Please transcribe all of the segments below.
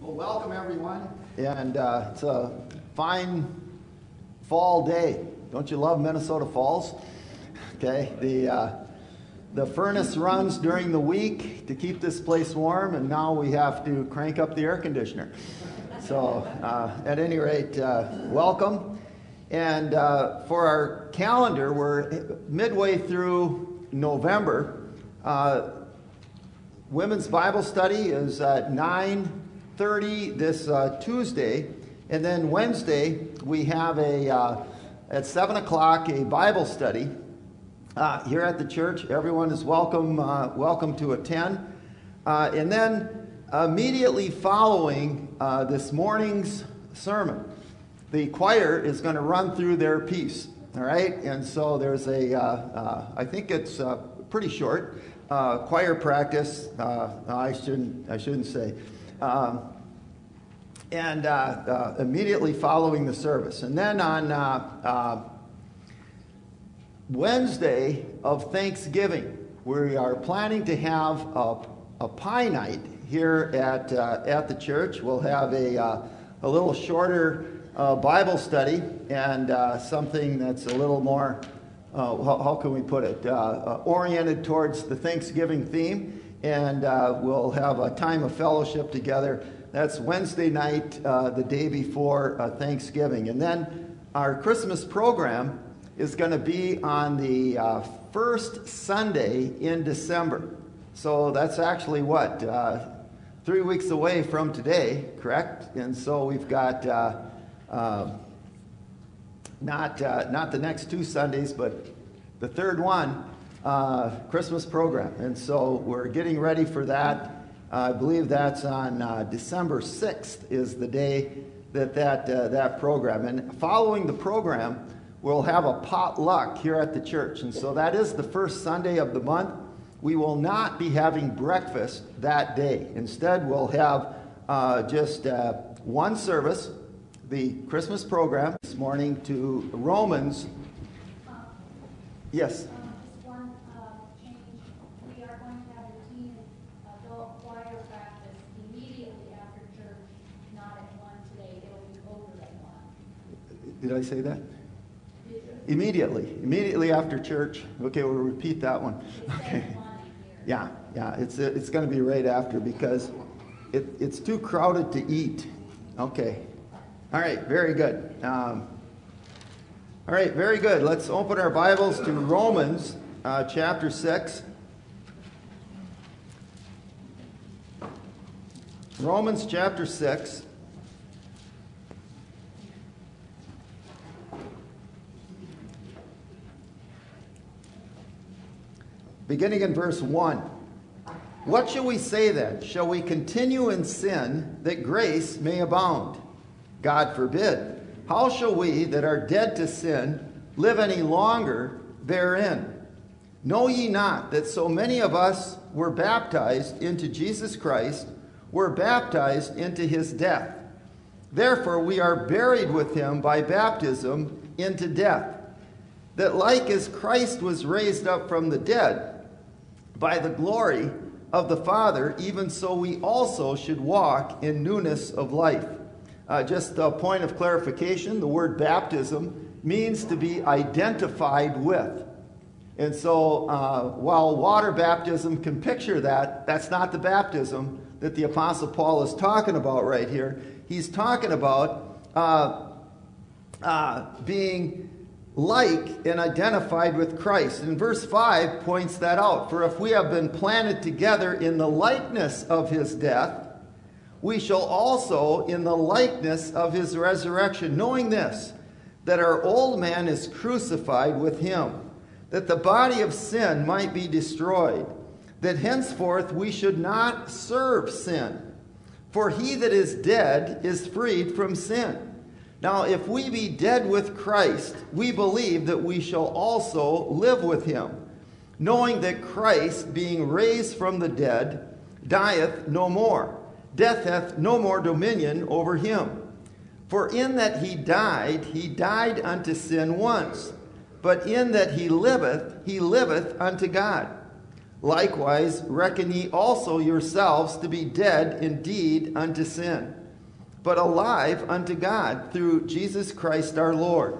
Well, welcome everyone, and it's a fine fall day. Don't you love Minnesota falls? Okay, the furnace runs during the week to keep this place warm, and now we have to crank up the air conditioner. So, at any rate, welcome. And for our calendar, we're midway through November. Women's Bible study is at 9:30 this Tuesday, and then Wednesday we have at 7 o'clock a Bible study here at the church. Everyone is welcome to attend. And then immediately following this morning's sermon, the choir is going to run through their piece. All right, and so there's I think it's pretty short. Choir practice, I shouldn't say, and immediately following the service. And then on Wednesday of Thanksgiving, we are planning to have a pie night here at the church. We'll have a little shorter Bible study and something that's a little more how can we put it, oriented towards the Thanksgiving theme, and we'll have a time of fellowship together. That's Wednesday night, the day before Thanksgiving. And then our Christmas program is going to be on the first Sunday in December. So that's actually 3 weeks away from today, correct? And so we've got not the next 2 Sundays, but the third one, Christmas program. And so we're getting ready for that. I believe that's on December 6th is the day that program. And following the program, we'll have a potluck here at the church. And so that is the first Sunday of the month. We will not be having breakfast that day. Instead, we'll have just one service, the Christmas program, this morning to Romans. Yes? Just one change. We are going to have a teen adult choir practice immediately after church, not at 1 today. It will be over at 1. Did I say that? Immediately after church. Okay, we'll repeat that one. Okay. Yeah, it's going to be right after because it's too crowded to eat. Okay. All right, very good. All right, very good. Let's open our Bibles to Romans chapter 6. Romans chapter 6. Beginning in verse 1. What shall we say then? Shall we continue in sin that grace may abound? God forbid. How shall we that are dead to sin live any longer therein? Know ye not that so many of us were baptized into Jesus Christ, were baptized into his death? Therefore we are buried with him by baptism into death, that like as Christ was raised up from the dead by the glory of the Father, even so we also should walk in newness of life. Just a point of clarification, the word baptism means to be identified with. And so while water baptism can picture that, that's not the baptism that the Apostle Paul is talking about right here. He's talking about being like and identified with Christ. And verse 5 points that out. For if we have been planted together in the likeness of his death, we shall also in the likeness of his resurrection, knowing this, that our old man is crucified with him, that the body of sin might be destroyed, that henceforth we should not serve sin. For he that is dead is freed from sin. Now if we be dead with Christ, we believe that we shall also live with him, knowing that Christ, being raised from the dead, dieth no more. Death hath no more dominion over him. For in that he died unto sin once. But in that he liveth unto God. Likewise, reckon ye also yourselves to be dead indeed unto sin, but alive unto God through Jesus Christ our Lord.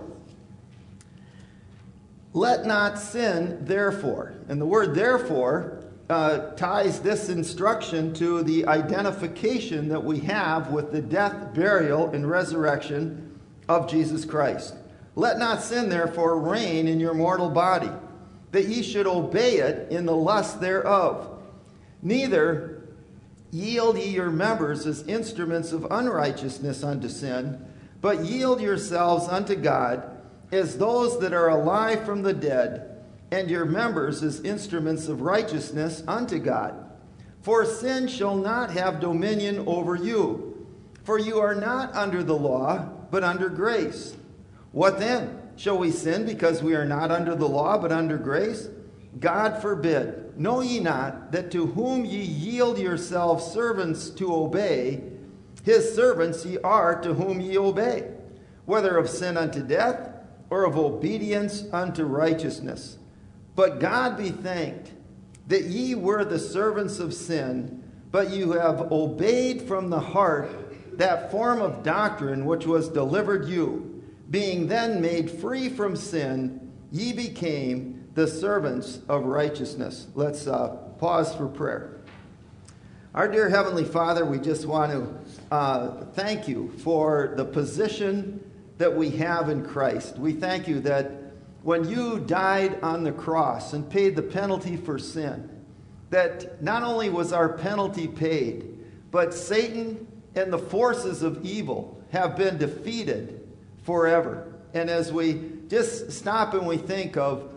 Let not sin, therefore. And the word therefore ties this instruction to the identification that we have with the death, burial, and resurrection of Jesus Christ. Let not sin, therefore, reign in your mortal body, that ye should obey it in the lust thereof. Neither yield ye your members as instruments of unrighteousness unto sin, but yield yourselves unto God as those that are alive from the dead, and your members as instruments of righteousness unto God. For sin shall not have dominion over you, for you are not under the law, but under grace. What then? Shall we sin because we are not under the law, but under grace? God forbid. Know ye not that to whom ye yield yourselves servants to obey, his servants ye are to whom ye obey, whether of sin unto death, or of obedience unto righteousness. But God be thanked that ye were the servants of sin, but you have obeyed from the heart that form of doctrine which was delivered you. Being then made free from sin, ye became the servants of righteousness. Let's pause for prayer. Our dear Heavenly Father, we just want to thank you for the position that we have in Christ. We thank you that when you died on the cross and paid the penalty for sin, that not only was our penalty paid, but Satan and the forces of evil have been defeated forever. And as we just stop and we think of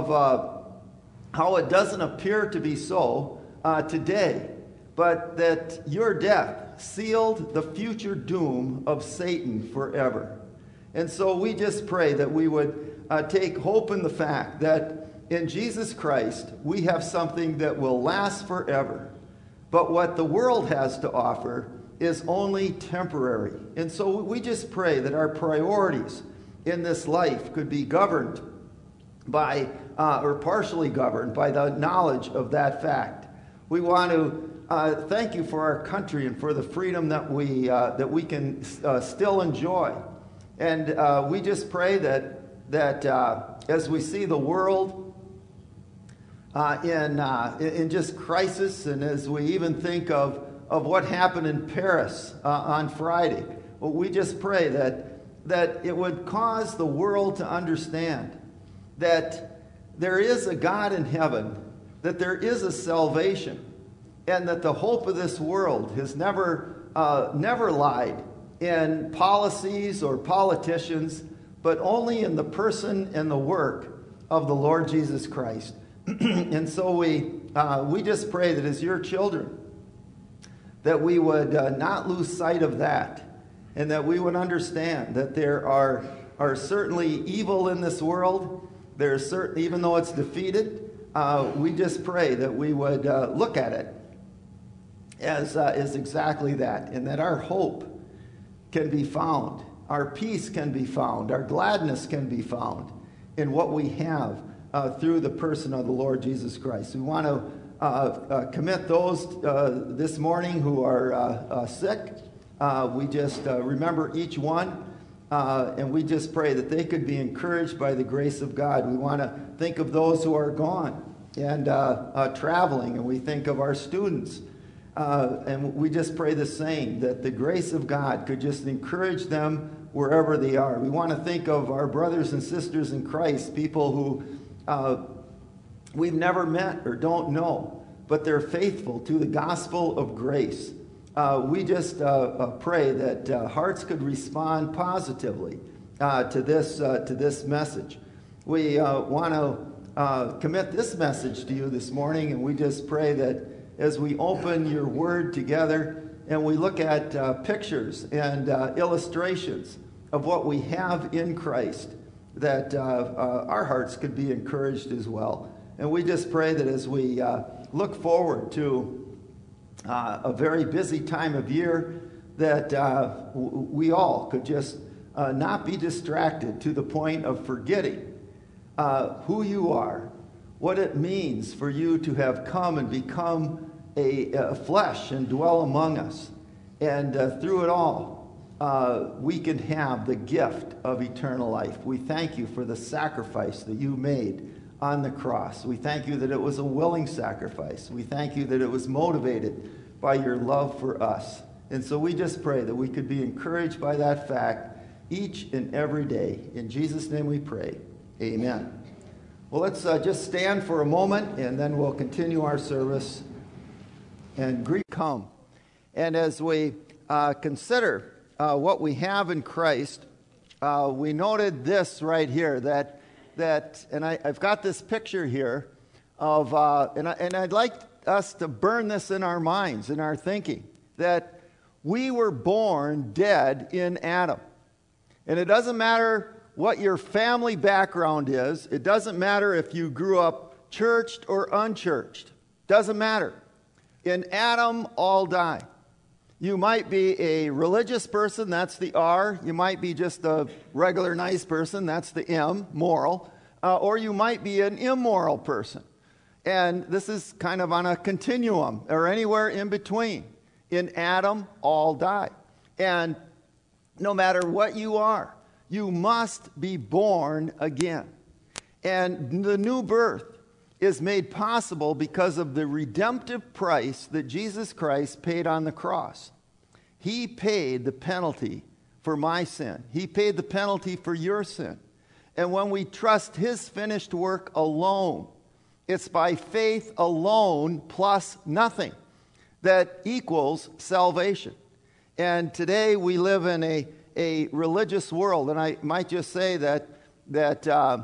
how it doesn't appear to be so today, but that your death sealed the future doom of Satan forever. And so we just pray that we would take hope in the fact that in Jesus Christ we have something that will last forever. But what the world has to offer is only temporary. And so we just pray that our priorities in this life could be governed by, or partially governed by, the knowledge of that fact. We want to thank you for our country and for the freedom that we can still enjoy. And we just pray that as we see the world in just crisis, and as we even think of what happened in Paris on Friday, well, we just pray that it would cause the world to understand that there is a God in heaven, that there is a salvation, and that the hope of this world has never lied in policies or politicians, but only in the person and the work of the Lord Jesus Christ. And so we just pray that as your children, that we would not lose sight of that, and that we would understand that there are certainly evil in this world. There's certainly, even though it's defeated, we just pray that we would look at it as exactly that, and that our hope can be found, our peace can be found, our gladness can be found in what we have through the person of the Lord Jesus Christ. We want to commit those this morning who are sick. We just remember each one, and we just pray that they could be encouraged by the grace of God. We want to think of those who are gone and traveling, and we think of our students. And we just pray the same, that the grace of God could just encourage them wherever they are. We want to think of our brothers and sisters in Christ, people who we've never met or don't know, but they're faithful to the gospel of grace. We just pray that hearts could respond positively to this message. We want to commit this message to you this morning, and we just pray that as we open your word together and we look at pictures and illustrations of what we have in Christ, that our hearts could be encouraged as well. And we just pray that as we look forward to a very busy time of year, that we all could just not be distracted to the point of forgetting who you are, what it means for you to have come and become a flesh and dwell among us. And through it all, we can have the gift of eternal life. We thank you for the sacrifice that you made on the cross. We thank you that it was a willing sacrifice. We thank you that it was motivated by your love for us. And so we just pray that we could be encouraged by that fact each and every day. In Jesus' name we pray. Amen. Well, let's just stand for a moment, and then we'll continue our service and greet come. And as we consider what we have in Christ, we noted this right here, that and I've got this picture here of, and I'd like us to burn this in our minds, in our thinking, that we were born dead in Adam. And it doesn't matter what your family background is. It doesn't matter if you grew up churched or unchurched. Doesn't matter. In Adam, all die. You might be a religious person, that's the R. You might be just a regular nice person, that's the M, moral. Or you might be an immoral person. And this is kind of on a continuum, or anywhere in between. In Adam, all die. And no matter what you are, you must be born again. And the new birth is made possible because of the redemptive price that Jesus Christ paid on the cross. He paid the penalty for my sin. He paid the penalty for your sin. And when we trust his finished work alone, it's by faith alone plus nothing that equals salvation. And today we live in a religious world, and I might just say that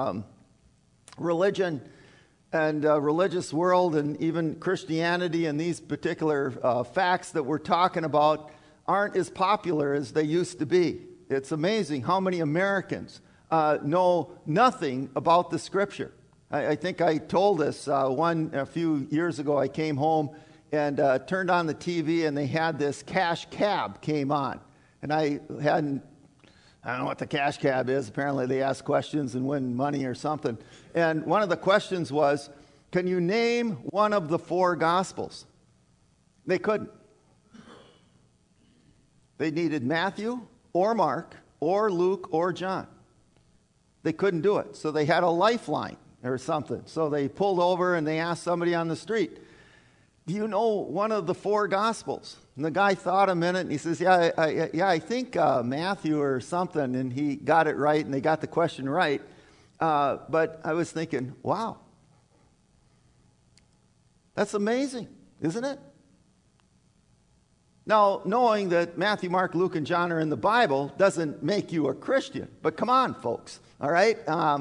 religion and religious world and even Christianity and these particular facts that we're talking about aren't as popular as they used to be. It's amazing how many Americans know nothing about the Scripture. I think I told this a few years ago. I came home and turned on the TV, and they had this cash cab came on. And I don't know what the cash cab is. Apparently they ask questions and win money or something. And one of the questions was, can you name one of the 4 Gospels? They couldn't. They needed Matthew or Mark or Luke or John. They couldn't do it. So they had a lifeline or something. So they pulled over and they asked somebody on the street, do you know one of the 4 Gospels? And the guy thought a minute, and he says, I think Matthew or something, and he got it right, and they got the question right. But I was thinking, wow, that's amazing, isn't it? Now, knowing that Matthew, Mark, Luke, and John are in the Bible doesn't make you a Christian. But come on, folks, all right?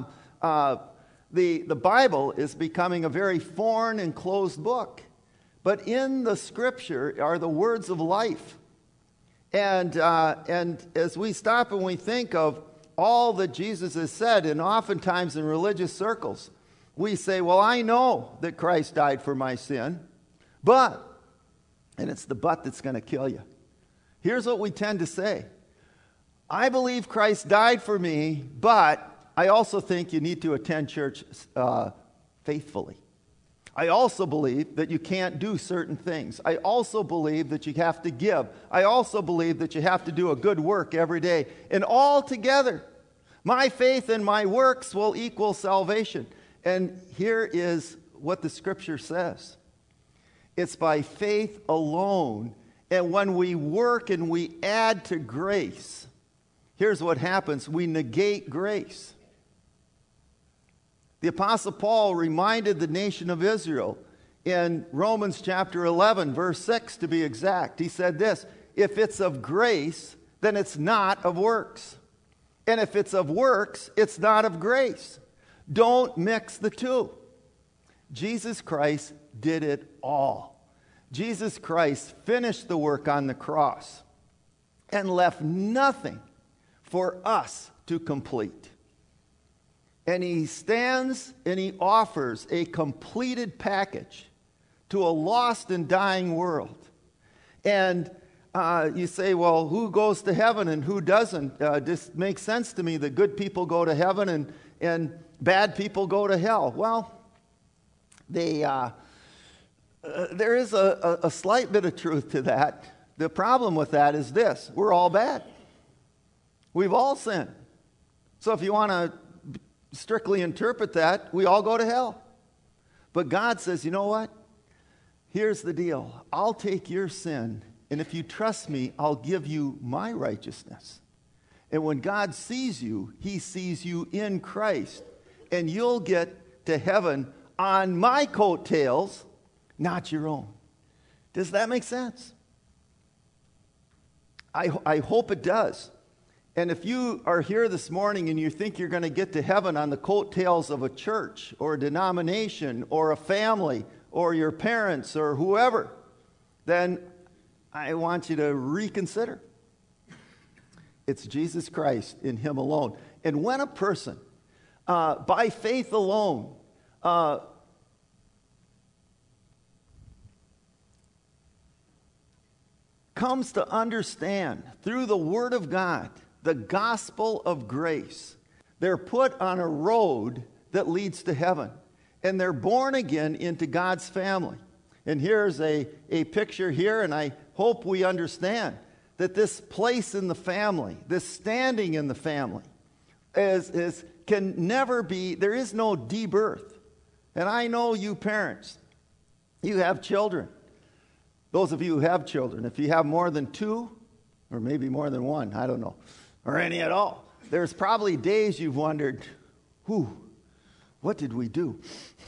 The Bible is becoming a very foreign and closed book. But in the Scripture are the words of life. And as we stop and we think of all that Jesus has said, and oftentimes in religious circles, we say, well, I know that Christ died for my sin, but, and it's the but that's going to kill you. Here's what we tend to say. I believe Christ died for me, but I also think you need to attend church faithfully. I also believe that you can't do certain things. I also believe that you have to give. I also believe that you have to do a good work every day. And all together, my faith and my works will equal salvation. And here is what the Scripture says. It's by faith alone. And when we work and we add to grace, here's what happens. We negate grace. The Apostle Paul reminded the nation of Israel in Romans chapter 11, verse 6 to be exact. He said this, if it's of grace, then it's not of works. And if it's of works, it's not of grace. Don't mix the two. Jesus Christ did it all. Jesus Christ finished the work on the cross and left nothing for us to complete. And he stands and he offers a completed package to a lost and dying world. And you say, well, who goes to heaven and who doesn't? This makes sense to me that good people go to heaven and bad people go to hell. Well, there is a slight bit of truth to that. The problem with that is this: we're all bad. We've all sinned. So if you want to strictly interpret that, we all go to hell. But God says, you know what? Here's the deal. I'll take your sin, and if you trust me, I'll give you my righteousness. And when God sees you, he sees you in Christ. And you'll get to heaven on my coattails, not your own. Does that make sense? I hope it does. And if you are here this morning and you think you're going to get to heaven on the coattails of a church or a denomination or a family or your parents or whoever, then I want you to reconsider. It's Jesus Christ in him alone. And when a person, by faith alone, comes to understand through the Word of God the gospel of grace, they're put on a road that leads to heaven. And they're born again into God's family. And here's a picture here, and I hope we understand that this place in the family, this standing in the family, can never be, there is no debirth. And I know you parents, you have children. Those of you who have children, if you have more than two, or maybe more than one, I don't know, or any at all, there's probably days you've wondered, what did we do?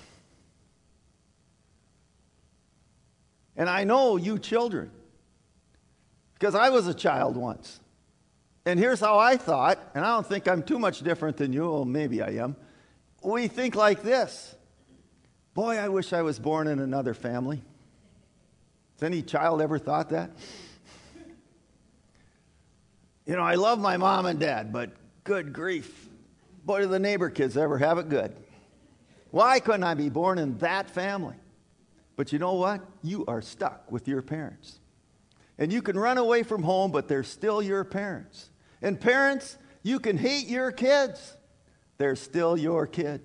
And I know you children, because I was a child once. And here's how I thought, and I don't think I'm too much different than you, well, maybe I am. We think like this: boy, I wish I was born in another family. Has any child ever thought that? You know, I love my mom and dad, but good grief, boy, do the neighbor kids ever have it good. Why couldn't I be born in that family? But you know what? You are stuck with your parents. And you can run away from home, but they're still your parents. And parents, you can hate your kids. They're still your kid.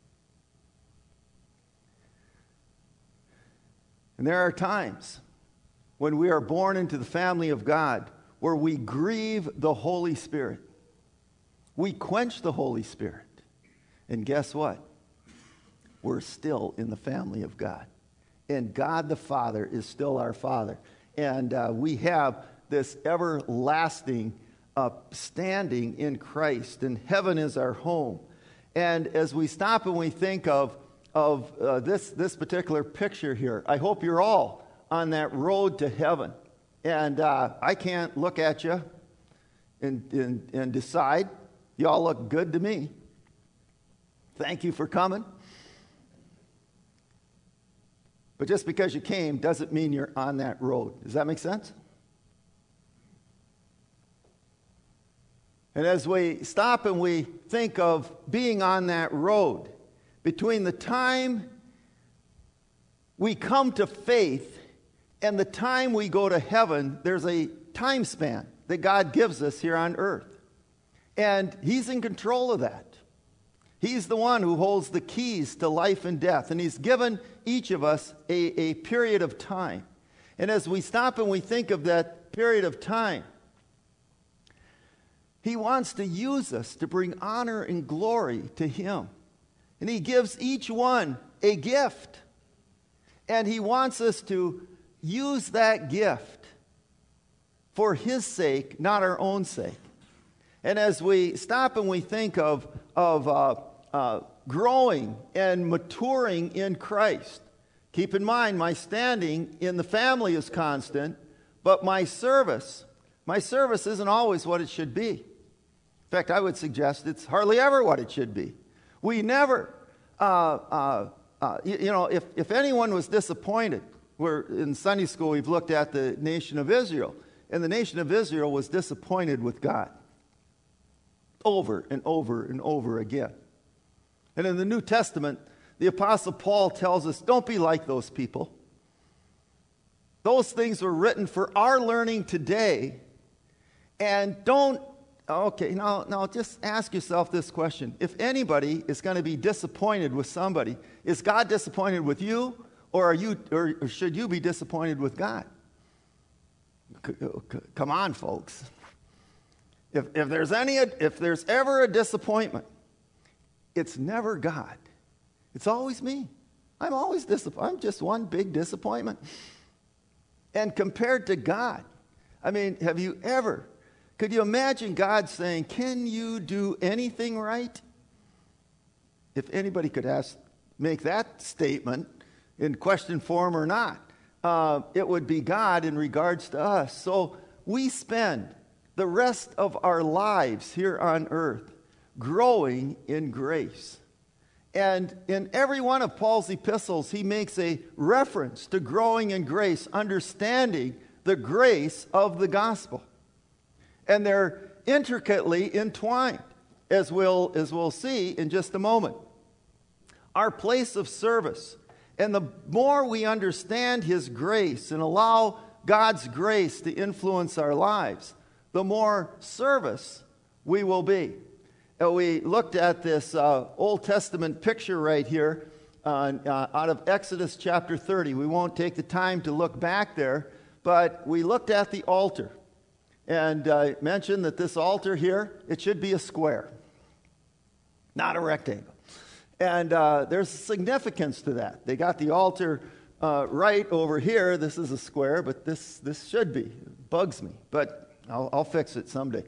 And there are times when we are born into the family of God where we grieve the Holy Spirit. We quench the Holy Spirit. And guess what? We're still in the family of God. And God the Father is still our Father. And we have this everlasting standing in Christ. And heaven is our home. And as we stop and we think of this particular picture here, I hope you're all on that road to heaven. And I can't look at you and decide. You all look good to me. Thank you for coming. But just because you came doesn't mean you're on that road. Does that make sense? And as we stop and we think of being on that road, between the time we come to faith and the time we go to heaven, there's a time span that God gives us here on earth. And he's in control of that. He's the one who holds the keys to life and death. And he's given each of us a period of time. And as we stop and we think of that period of time, he wants to use us to bring honor and glory to him. And he gives each one a gift. And he wants us to use that gift for his sake, not our own sake. And as we stop and we think of growing and maturing in Christ, keep in mind my standing in the family is constant, but my service isn't always what it should be. In fact, I would suggest it's hardly ever what it should be. We never, if anyone was disappointed, we're in Sunday school, we've looked at the nation of Israel, and the nation of Israel was disappointed with God over and over and over again. And in the New Testament, the Apostle Paul tells us, don't be like those people. Those things were written for our learning today, and don't Okay, now just ask yourself this question. If anybody is going to be disappointed with somebody, is God disappointed with you, or should you be disappointed with God? Come on, folks. If there's ever a disappointment, it's never God. It's always me. I'm always disappointed. I'm just one big disappointment. And compared to God, I mean, could you imagine God saying, can you do anything right? If anybody could make that statement in question form or not, it would be God in regards to us. So we spend the rest of our lives here on earth growing in grace. And in every one of Paul's epistles, he makes a reference to growing in grace, understanding the grace of the gospel. And they're intricately entwined, as we'll see in just a moment. Our place of service, and the more we understand his grace and allow God's grace to influence our lives, the more service we will be. We looked at this Old Testament picture right here out of Exodus chapter 30. We won't take the time to look back there, but we looked at the altar. And I mentioned that this altar here, it should be a square, not a rectangle. And there's significance to that. They got the altar right over here. This is a square, but this should be. It bugs me, but I'll fix it someday.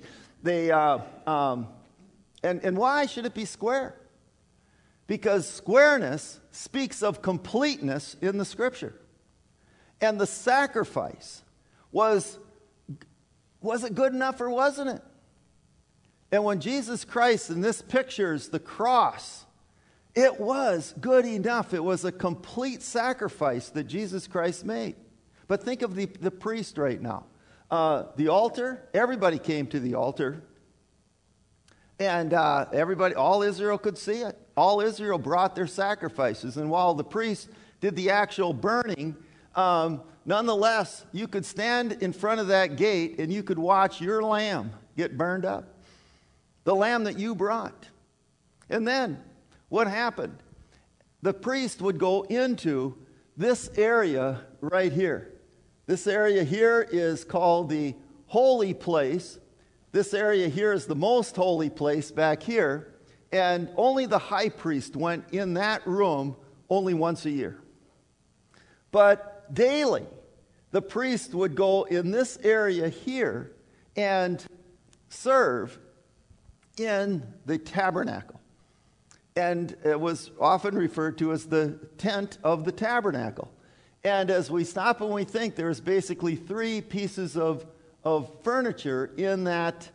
And why should it be square? Because squareness speaks of completeness in the Scripture. And the sacrifice was it good enough or wasn't it? And when Jesus Christ, in this pictures the cross, it was good enough. It was a complete sacrifice that Jesus Christ made. But think of the priest right now. The altar, everybody came to the altar. And all Israel could see it. All Israel brought their sacrifices. And while the priest did the actual burning, nonetheless, you could stand in front of that gate and you could watch your lamb get burned up. The lamb that you brought. And then, what happened? The priest would go into this area right here. This area here is called the holy place. This area here is the most holy place back here. And only the high priest went in that room only once a year. But daily, the priest would go in this area here and serve in the tabernacle. And it was often referred to as the tent of the tabernacle. And as we stop and we think, there's basically three pieces of furniture in that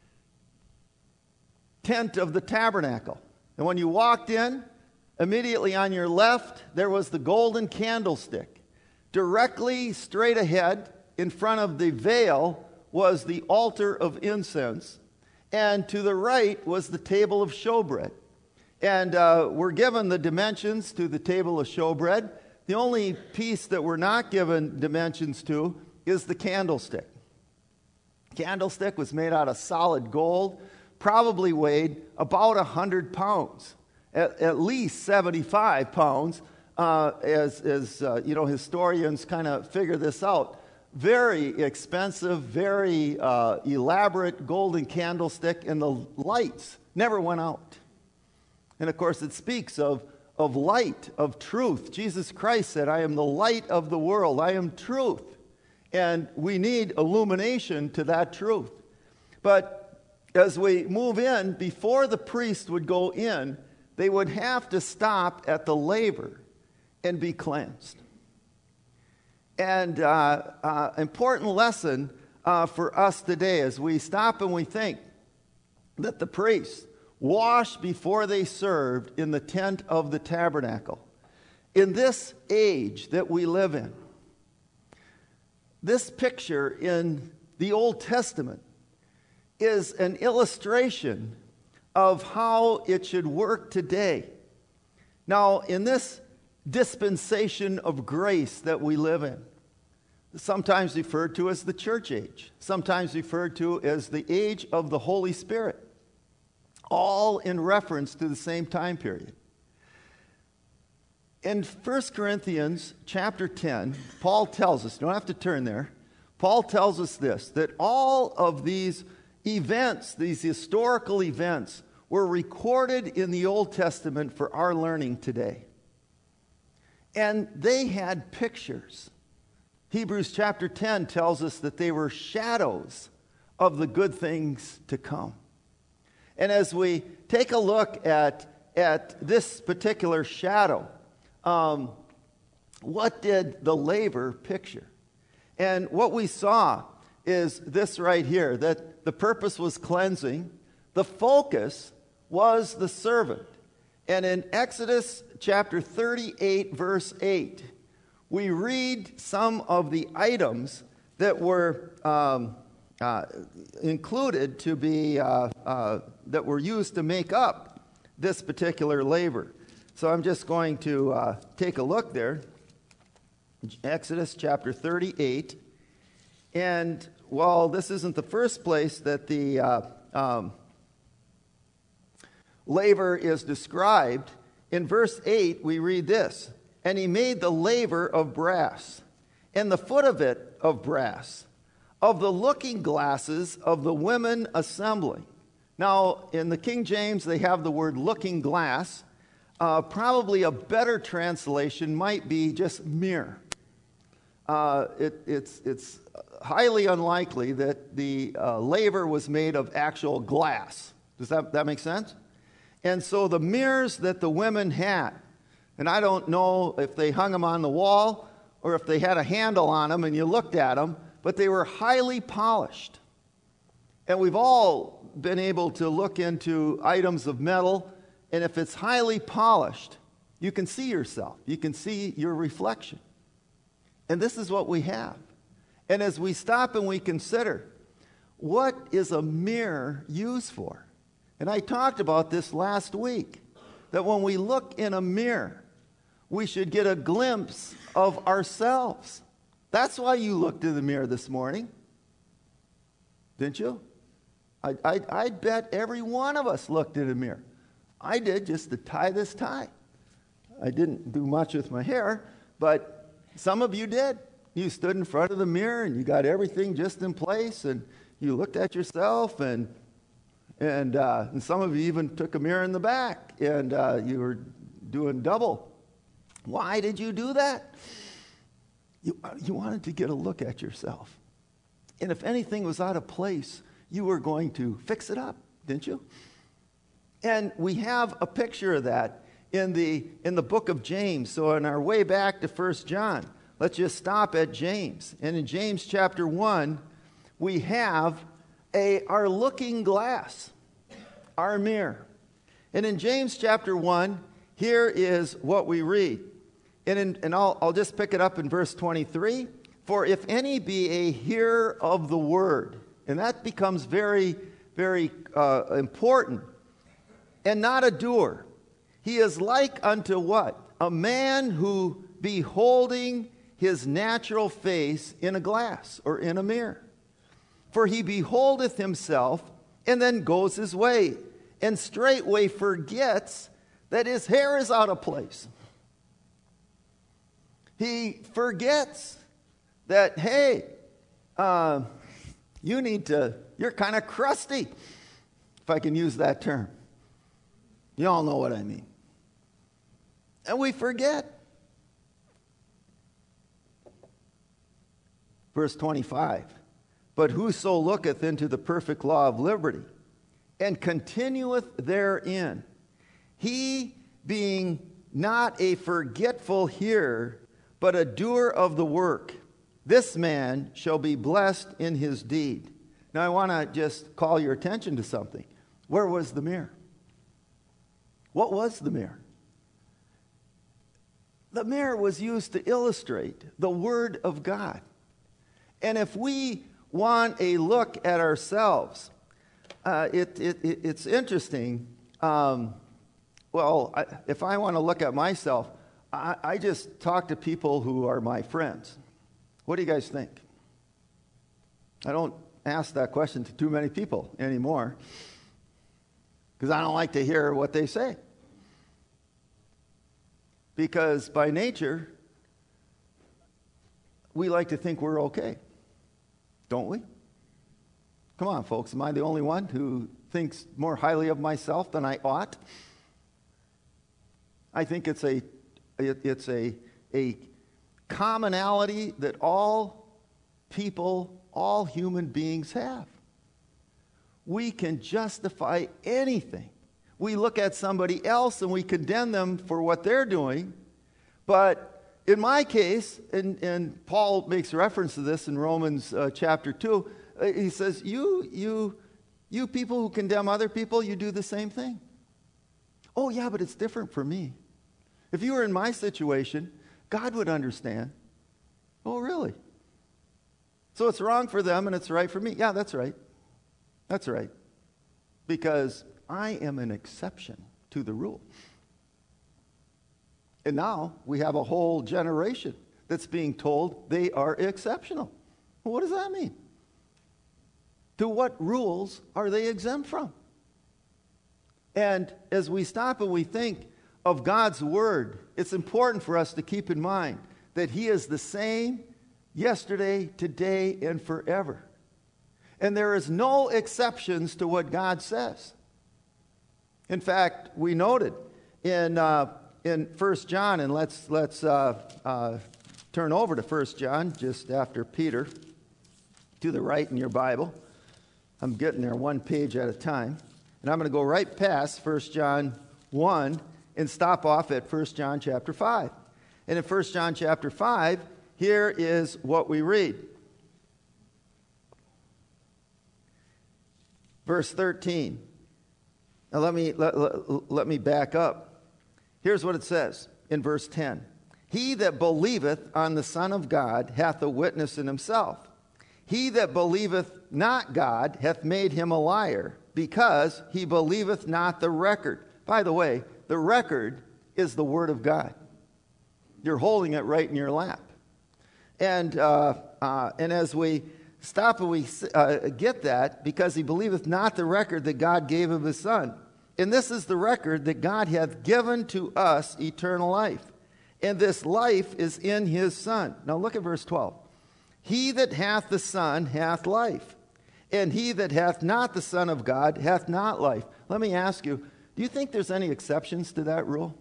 tent of the tabernacle. And when you walked in, immediately on your left, there was the golden candlestick. Directly straight ahead, in front of the veil, was the altar of incense. And to the right was the table of showbread. And we're given the dimensions to the table of showbread. The only piece that we're not given dimensions to is the candlestick. Candlestick was made out of solid gold, probably weighed about 100 pounds, at least 75 pounds, as historians kind of figure this out. Very expensive, very elaborate golden candlestick, and the lights never went out. And of course, it speaks of light, of truth. Jesus Christ said, I am the light of the world. I am truth. And we need illumination to that truth. But as we move in, before the priest would go in, they would have to stop at the laver and be cleansed. And important lesson for us today as we stop and we think that the priests washed before they served in the tent of the tabernacle. In this age that we live in, this picture in the Old Testament is an illustration of how it should work today. Now, in this dispensation of grace that we live in, sometimes referred to as the church age, sometimes referred to as the age of the Holy Spirit, all in reference to the same time period. In 1 Corinthians chapter 10, Paul tells us, you don't have to turn there, Paul tells us this, that all of these events, these historical events, were recorded in the Old Testament for our learning today. And they had pictures. Hebrews chapter 10 tells us that they were shadows of the good things to come. And as we take a look at this particular shadow, what did the laver picture? And what we saw is this right here, that the purpose was cleansing. The focus was the servant. And in Exodus chapter 38, verse 8, we read some of the items that were included to be, that were used to make up this particular laver. So I'm just going to take a look there. Exodus chapter 38. And while this isn't the first place that the laver is described, in verse 8 we read this, "And he made the laver of brass, and the foot of it of brass, of the looking glasses of the women assembling." Now, in the King James, they have the word looking glass. Probably a better translation might be just mirror. It's highly unlikely that the laver was made of actual glass. Does that make sense? And so the mirrors that the women had, and I don't know if they hung them on the wall or if they had a handle on them and you looked at them, but they were highly polished. And we've all been able to look into items of metal, and if it's highly polished, you can see yourself. You can see your reflection. And this is what we have. And as we stop and we consider, what is a mirror used for? And I talked about this last week, that when we look in a mirror, we should get a glimpse of ourselves. That's why you looked in the mirror this morning, didn't you? I bet every one of us looked in a mirror. I did, just to tie this tie. I didn't do much with my hair, but some of you did. You stood in front of the mirror and you got everything just in place, and you looked at yourself, and some of you even took a mirror in the back, and you were doing double. Why did you do that? You wanted to get a look at yourself. And if anything was out of place, you were going to fix it up, didn't you? And we have a picture of that in the book of James. So on our way back to 1 John, let's just stop at James. And in James chapter 1, we have our looking glass, our mirror. And in James chapter 1, here is what we read. And I'll just pick it up in verse 23. "For if any be a hearer of the word," and that becomes very, very important, "and not a doer, he is like unto" what? "A man who beholding his natural face in a glass," or in a mirror. "For he beholdeth himself, and then goes his way, and straightway forgets that his hair is out of place." He forgets that, hey, you're kind of crusty, if I can use that term. You all know what I mean. And we forget. Verse 25, "But whoso looketh into the perfect law of liberty, and continueth therein, he being not a forgetful hearer, but a doer of the work, this man shall be blessed in his deed." Now I want to just call your attention to something. Where was the mirror? What was the mirror? The mirror was used to illustrate the Word of God. And if we want a look at ourselves, it's interesting. If I want to look at myself, I just talk to people who are my friends. What do you guys think? I don't ask that question to too many people anymore because I don't like to hear what they say. Because by nature, we like to think we're okay, don't we? Come on, folks. Am I the only one who thinks more highly of myself than I ought? I think it's a commonality that all people, all human beings have. We can justify anything. We look at somebody else and we condemn them for what they're doing. But in my case, and Paul makes reference to this in Romans chapter 2, he says, you people who condemn other people, you do the same thing. Oh yeah, but it's different for me. If you were in my situation, God would understand. Oh really? So it's wrong for them and it's right for me. Yeah, that's right. That's right. Because I am an exception to the rule. And now we have a whole generation that's being told they are exceptional. Well, what does that mean? To what rules are they exempt from? And as we stop and we think of God's Word, it's important for us to keep in mind that He is the same yesterday, today, and forever. And there is no exceptions to what God says. In fact, we noted in 1 John, and let's turn over to 1 John just after Peter, to the right in your Bible. I'm getting there one page at a time. And I'm going to go right past 1 John 1 and stop off at 1 John chapter 5. And in 1 John chapter 5, here is what we read. Verse 13. Now let me back up. Here's what it says in verse 10. He that believeth on the Son of God hath a witness in himself. He that believeth not God hath made him a liar, because he believeth not the record. By the way, the record is the Word of God. You're holding it right in your lap. And as we stop and we get that, because he believeth not the record that God gave of his Son. And this is the record that God hath given to us eternal life. And this life is in his Son. Now look at verse 12. He that hath the Son hath life, and he that hath not the Son of God hath not life. Let me ask you, do you think there's any exceptions to that rule?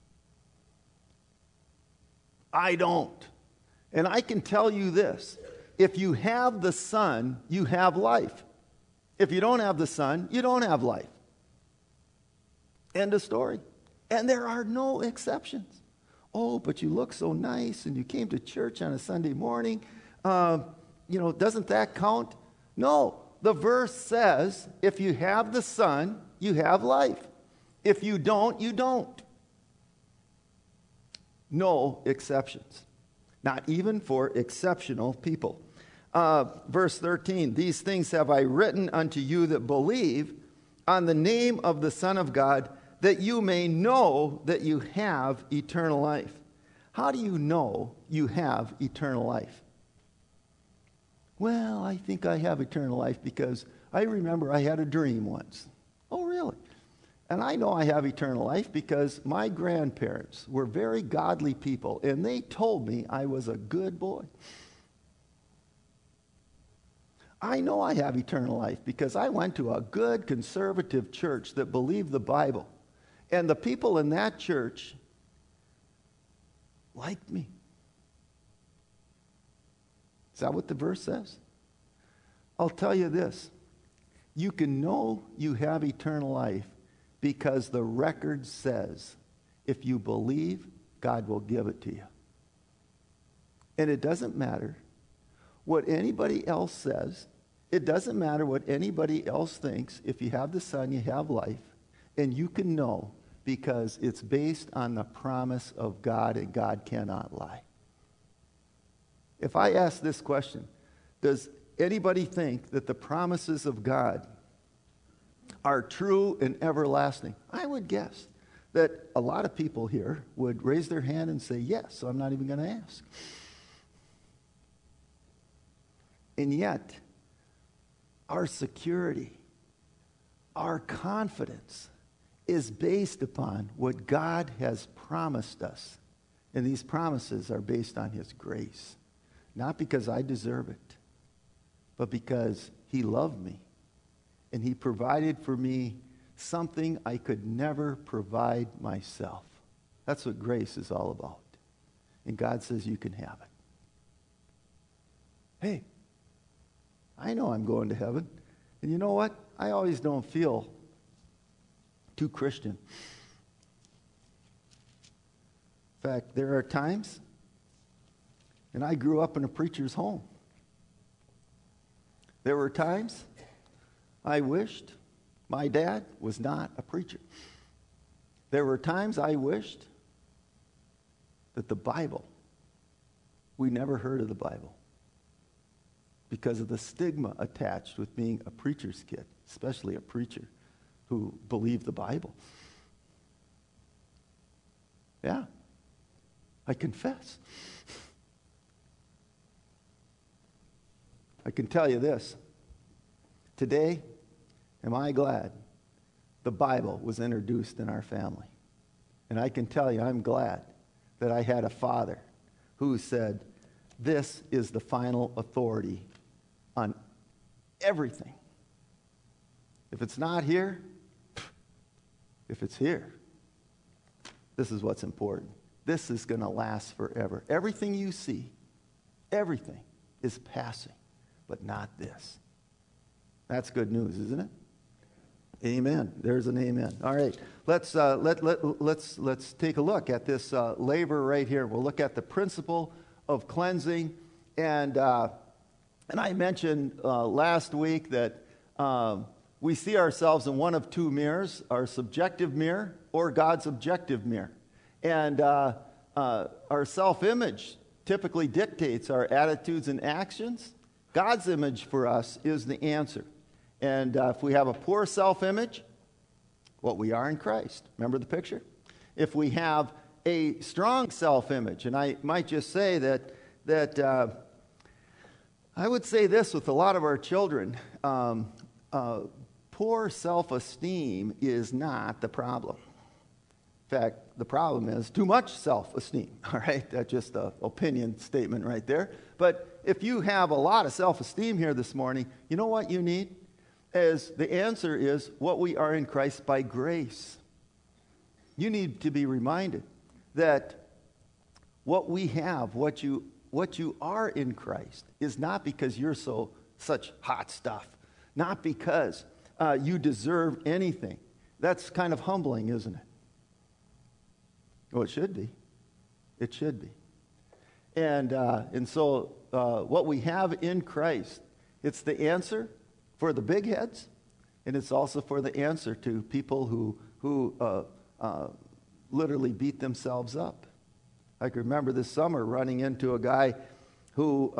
I don't. And I can tell you this. If you have the Son, you have life. If you don't have the Son, you don't have life. End of story. And there are no exceptions. Oh, but you look so nice and you came to church on a Sunday morning. Doesn't that count? No. The verse says, if you have the Son, you have life. If you don't, you don't. No exceptions. Not even for exceptional people. Verse 13, these things have I written unto you that believe on the name of the Son of God, that you may know that you have eternal life. How do you know you have eternal life? Well, I think I have eternal life because I remember I had a dream once. Oh, really? And I know I have eternal life because my grandparents were very godly people, and they told me I was a good boy. I know I have eternal life because I went to a good conservative church that believed the Bible. And the people in that church liked me. Is that what the verse says? I'll tell you this. You can know you have eternal life because the record says if you believe, God will give it to you. And it doesn't matter what anybody else says. It doesn't matter what anybody else thinks. If you have the Son, you have life. And you can know because it's based on the promise of God, and God cannot lie. If I ask this question, does anybody think that the promises of God are true and everlasting? I would guess that a lot of people here would raise their hand and say yes, so I'm not even going to ask. And yet, our security, our confidence is based upon what God has promised us. And these promises are based on his grace. Not because I deserve it, but because he loved me. And he provided for me something I could never provide myself. That's what grace is all about. And God says you can have it. Hey, I know I'm going to heaven. And you know what? I always don't feel too Christian. In fact, there are times, and I grew up in a preacher's home. There were times I wished my dad was not a preacher. There were times I wished that the Bible, we never heard of the Bible because of the stigma attached with being a preacher's kid, especially a preacher who believed the Bible. Yeah, I confess. I can tell you this. Today, am I glad the Bible was introduced in our family? And I can tell you, I'm glad that I had a father who said, this is the final authority on everything. If it's not here, if it's here, this is what's important. This is going to last forever. Everything you see, everything is passing, but not this. That's good news, isn't it? Amen. There's an amen. All right. Let's take a look at this laver right here. We'll look at the principle of cleansing, and I mentioned last week that we see ourselves in one of two mirrors: our subjective mirror or God's objective mirror. And our self-image typically dictates our attitudes and actions. God's image for us is the answer. And if we have a poor self-image, what we are in Christ. Remember the picture? If we have a strong self-image, and I might just say that I would say this with a lot of our children, poor self-esteem is not the problem. In fact, the problem is too much self-esteem, all right? That's just an opinion statement right there. But if you have a lot of self-esteem here this morning, you know what you need? The answer is what we are in Christ by grace. You need to be reminded that what we have, what you are in Christ, is not because you're such hot stuff, not because you deserve anything. That's kind of humbling, isn't it? Well, it should be. It should be. And so what we have in Christ, it's the answer for the big heads, and it's also for the answer to people who literally beat themselves up. I can remember this summer running into a guy who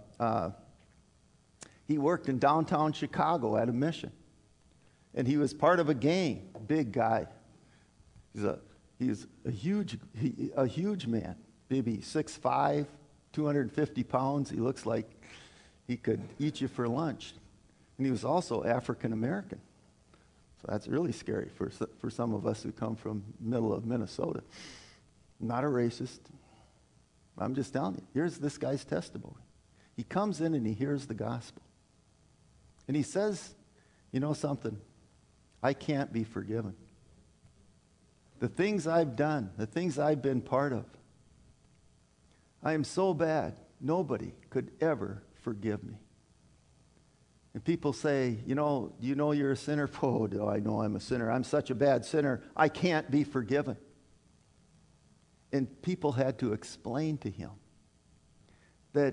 he worked in downtown Chicago at a mission, and he was part of a gang. Big guy. He's a huge man, maybe 6'5", 250 pounds. He looks like he could eat you for lunch. And he was also African American. So that's really scary for some of us who come from middle of Minnesota. I'm not a racist. I'm just telling you. Here's this guy's testimony. He comes in and he hears the gospel. And he says, you know something? I can't be forgiven. The things I've done, the things I've been part of, I am so bad, nobody could ever forgive me. And people say, do you know you're a sinner? Oh, do I know I'm a sinner? I'm such a bad sinner, I can't be forgiven. And people had to explain to him that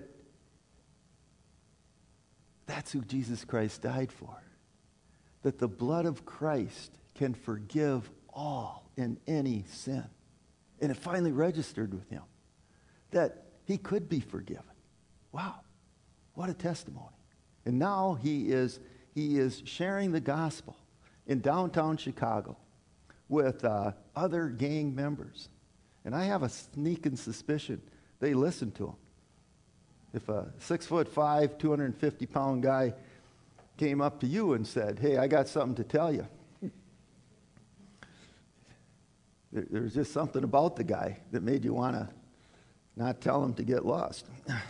that's who Jesus Christ died for. That the blood of Christ can forgive all and any sin. And it finally registered with him that he could be forgiven. Wow, what a testimony. And now he is sharing the gospel in downtown Chicago with other gang members. And I have a sneaking suspicion they listen to him. If a 6'5", 250-pound guy came up to you and said, "Hey, I got something to tell you," there's just something about the guy that made you want to not tell him to get lost.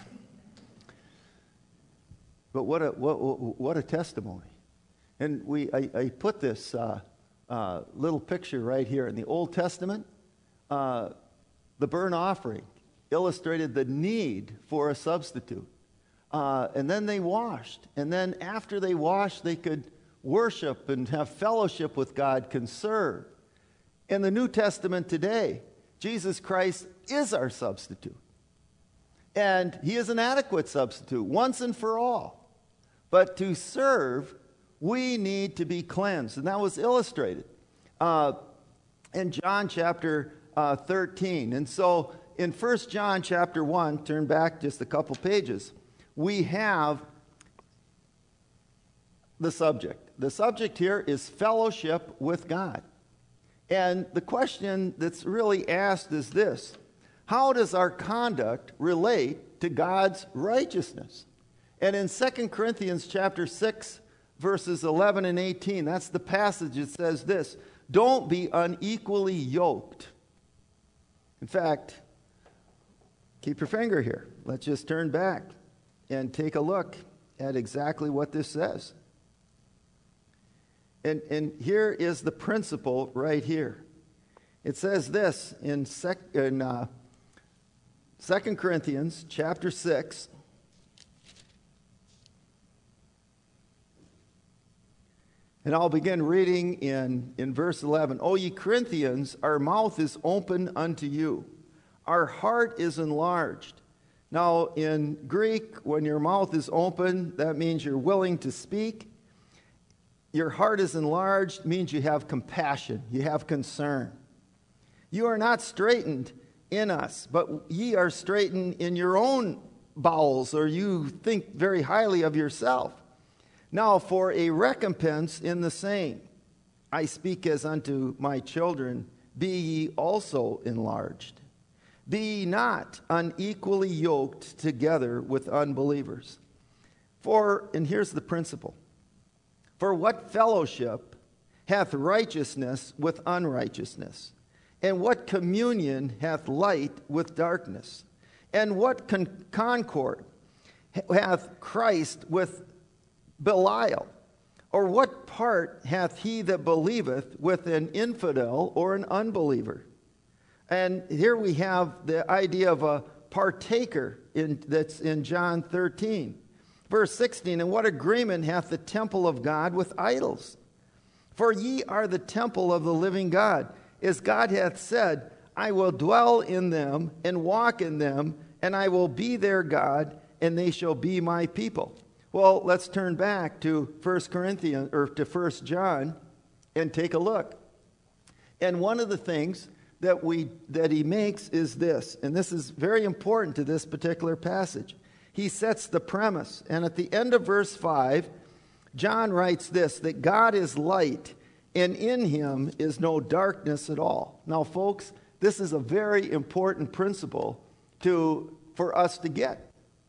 But what a testimony! And I put this little picture right here in the Old Testament. The burnt offering illustrated the need for a substitute. And then they washed. And then after they washed, they could worship and have fellowship with God, can serve. In the New Testament today, Jesus Christ is our substitute. And he is an adequate substitute, once and for all. But to serve, we need to be cleansed. And that was illustrated in John chapter 13. And so in 1 John chapter 1, turn back just a couple pages, we have the subject. The subject here is fellowship with God. And the question that's really asked is this: how does our conduct relate to God's righteousness? And in 2 Corinthians chapter 6, verses 11 and 18, that's the passage. It says this: don't be unequally yoked. In fact, keep your finger here. Let's just turn back and take a look at exactly what this says. And here is the principle right here. It says this in 2 Corinthians chapter 6. And I'll begin reading in verse 11. O ye Corinthians, our mouth is open unto you. Our heart is enlarged. Now, in Greek, when your mouth is open, that means you're willing to speak. Your heart is enlarged means you have compassion, you have concern. You are not straitened in us, but ye are straitened in your own bowels, or you think very highly of yourself. Now, for a recompense in the same, I speak as unto my children, be ye also enlarged. Be ye not unequally yoked together with unbelievers. For, and here's the principle, for what fellowship hath righteousness with unrighteousness? And what communion hath light with darkness? And what concord hath Christ with Belial? Or what part hath he that believeth with an infidel or an unbeliever? And here we have the idea of a partaker that's in John 13. Verse 16, and what agreement hath the temple of God with idols? For ye are the temple of the living God. As God hath said, I will dwell in them and walk in them, and I will be their God, and they shall be my people. Well, let's turn back to 1 Corinthians, or to 1 John, and take a look. And one of the things that he makes is this, and this is very important to this particular passage. He sets the premise, and at the end of verse 5, John writes this, that God is light, and in him is no darkness at all. Now, folks, this is a very important principle for us to get.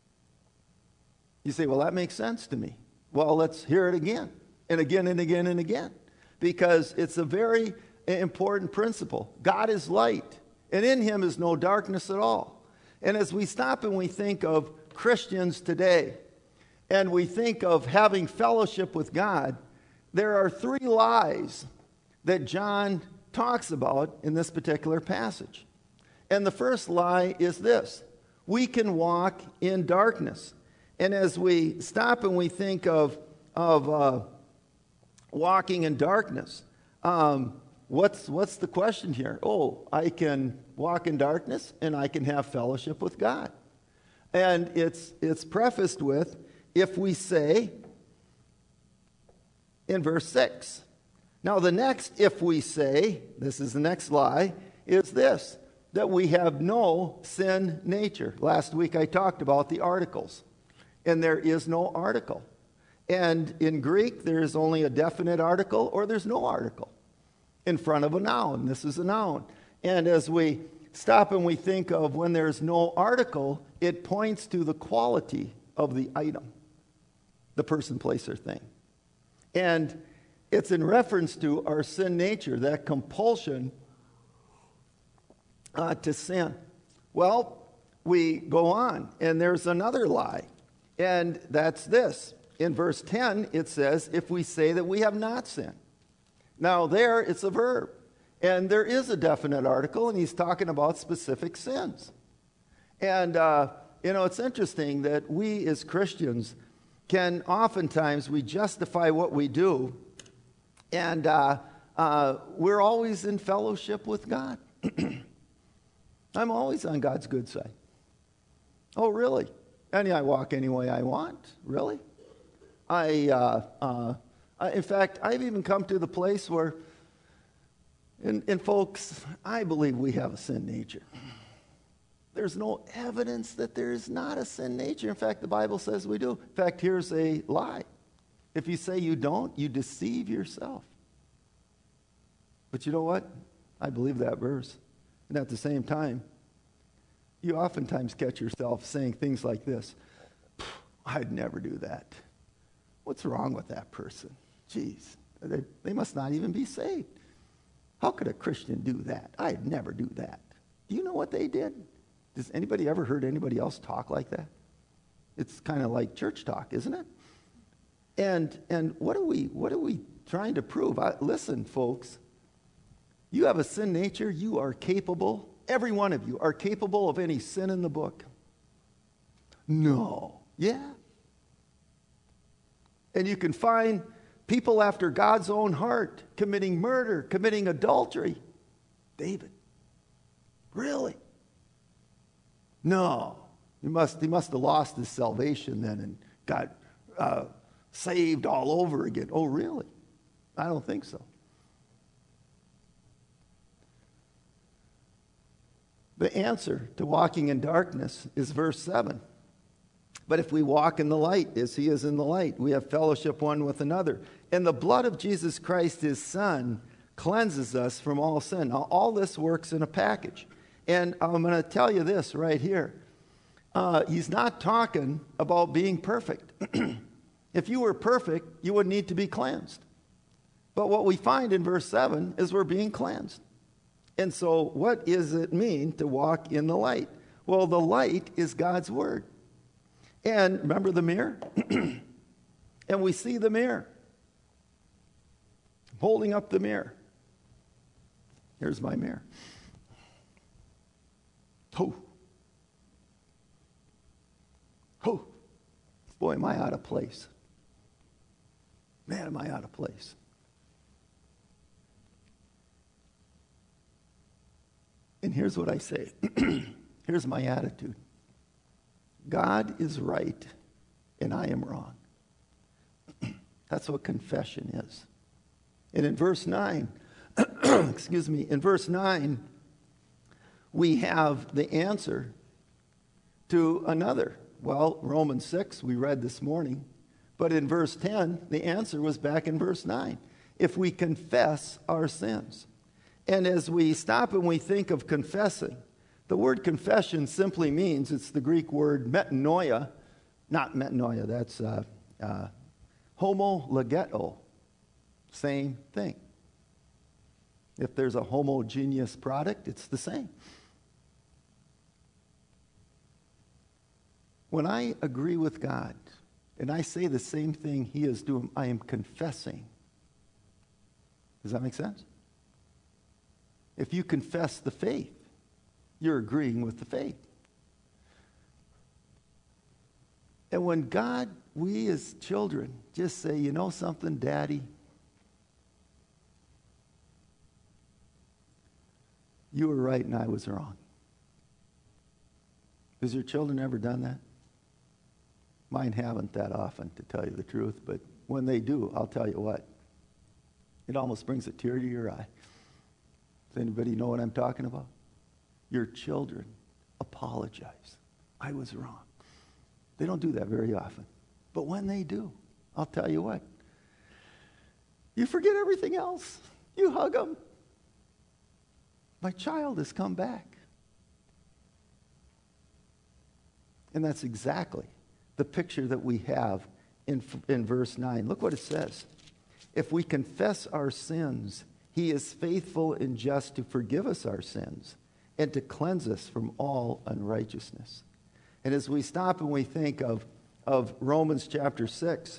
You say, well, that makes sense to me. Well, let's hear it again, and again, and again, and again, because it's a very important principle. God is light, and in him is no darkness at all. And as we stop and we think of Christians today, and we think of having fellowship with God, there are three lies that John talks about in this particular passage. And the first lie is this: we can walk in darkness. And as we stop and we think of walking in darkness, what's the question here? Oh, I can walk in darkness and I can have fellowship with God. And it's prefaced with, if we say, in verse 6. Now the next if we say, this is the next lie, is this, that we have no sin nature. Last week I talked about the articles, and there is no article. And in Greek, there is only a definite article or there's no article in front of a noun. This is a noun. And as we stop and we think of when there's no article, it points to the quality of the item, the person, place, or thing. And it's in reference to our sin nature, that compulsion to sin. Well, we go on, and there's another lie, and that's this. In verse 10, it says, if we say that we have not sinned. Now there, it's a verb. And there is a definite article, and he's talking about specific sins. And, it's interesting that we as Christians can oftentimes, we justify what we do, and we're always in fellowship with God. I'm always on God's good side. Oh, really? And I walk any way I want? Really? In fact, I've even come to the place where, and folks, I believe we have a sin nature. There's no evidence that there is not a sin nature. In fact, the Bible says we do. In fact, here's a lie. If you say you don't, you deceive yourself. But you know what? I believe that verse. And at the same time, you oftentimes catch yourself saying things like this. I'd never do that. What's wrong with that person? Jeez, they must not even be saved. How could a Christian do that? I'd never do that. Do you know what they did? Does anybody ever heard anybody else talk like that? It's kind of like church talk, isn't it? And what are we trying to prove? Listen, folks, you have a sin nature. You are capable. Every one of you are capable of any sin in the book. No. Yeah. And you can find people after God's own heart committing murder, committing adultery. David. Really? No. He must have lost his salvation then and got saved all over again. Oh, really? I don't think so. The answer to walking in darkness is verse 7. But if we walk in the light, as he is in the light, we have fellowship one with another. And the blood of Jesus Christ, his Son, cleanses us from all sin. Now, all this works in a package. And I'm going to tell you this right here. He's not talking about being perfect. If you were perfect, you would need to be cleansed. But what we find in verse 7 is we're being cleansed. And so what does it mean to walk in the light? Well, the light is God's word. And remember the mirror? And we see the mirror. I'm holding up the mirror. Here's my mirror. Oh. Oh. Boy, am I out of place. Man, am I out of place. And here's what I say. Here's my attitude. God is right and I am wrong. That's what confession is. And in verse 9, in verse 9, we have the answer to another. Well, Romans 6, we read this morning. But in verse 10, the answer was back in verse 9. If we confess our sins. And as we stop and we think of confessing, the word confession simply means, it's the Greek word metanoia, not metanoia, that's homologeo, same thing. If there's a homogeneous product, it's the same. When I agree with God and I say the same thing he is doing, I am confessing. Does that make sense? If you confess the faith, you're agreeing with the faith. And when God, we as children, just say, you know something, Daddy? You were right and I was wrong. Has your children ever done that? Mine haven't that often, to tell you the truth, but when they do, I'll tell you what. It almost brings a tear to your eye. Does anybody know what I'm talking about? Your children apologize. I was wrong. They don't do that very often. But when they do, I'll tell you what. You forget everything else. You hug them. My child has come back. And that's exactly the picture that we have in verse 9. Look what it says. If we confess our sins, he is faithful and just to forgive us our sins and to cleanse us from all unrighteousness. And as we stop and we think of Romans chapter 6,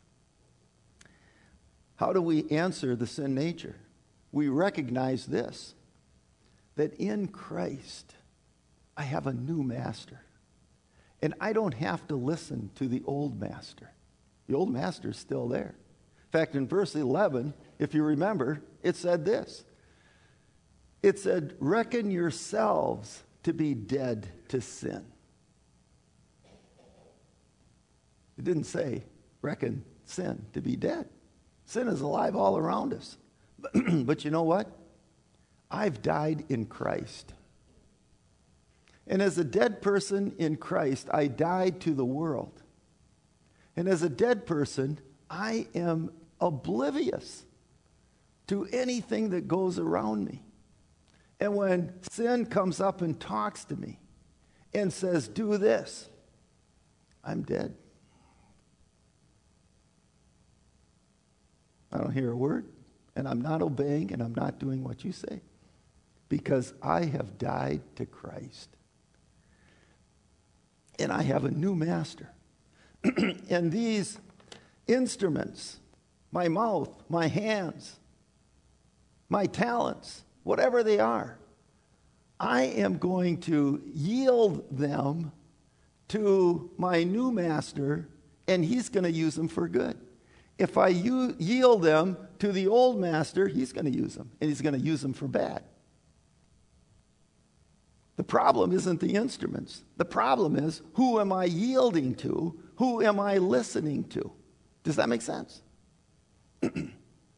how do we answer the sin nature? We recognize this, that in Christ, I have a new master. And I don't have to listen to the old master. The old master is still there. In fact, in verse 11, if you remember, it said this. It said, reckon yourselves to be dead to sin. It didn't say, reckon sin to be dead. Sin is alive all around us. But you know what? I've died in Christ. And as a dead person in Christ, I died to the world. And as a dead person, I am oblivious to anything that goes around me. And when sin comes up and talks to me and says, do this, I'm dead. I don't hear a word, and I'm not obeying, and I'm not doing what you say, because I have died to Christ. And I have a new master. And these instruments, my mouth, my hands, my talents, whatever they are, I am going to yield them to my new master, and he's going to use them for good. If I yield them to the old master, he's going to use them, and he's going to use them for bad. The problem isn't the instruments. The problem is, who am I yielding to? Who am I listening to? Does that make sense? And